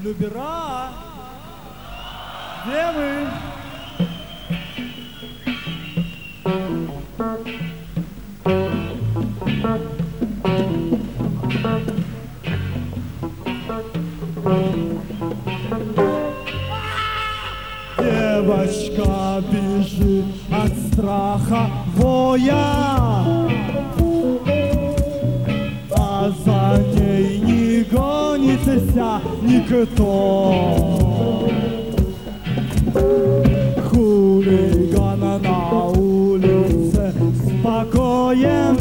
Любера! Где вы? Девочка бежит от страха воя, а за ней не гонится никто. Хулигана на улице спокоен,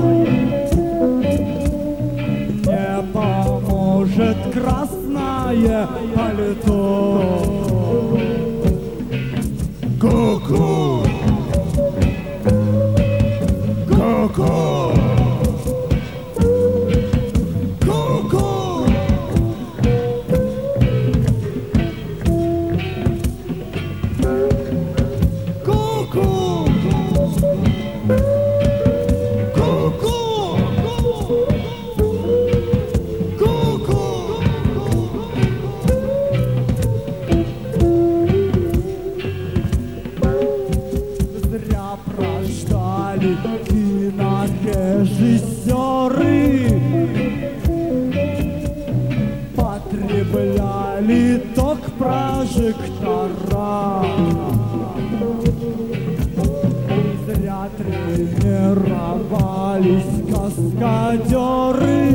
не поможет красное пальто. Ку-ку! Ку-ку! Ку-ку! Ку-ку! Зря прождали кинорежиссеры, потребляли ток прожектора. Зря тренировались каскадеры,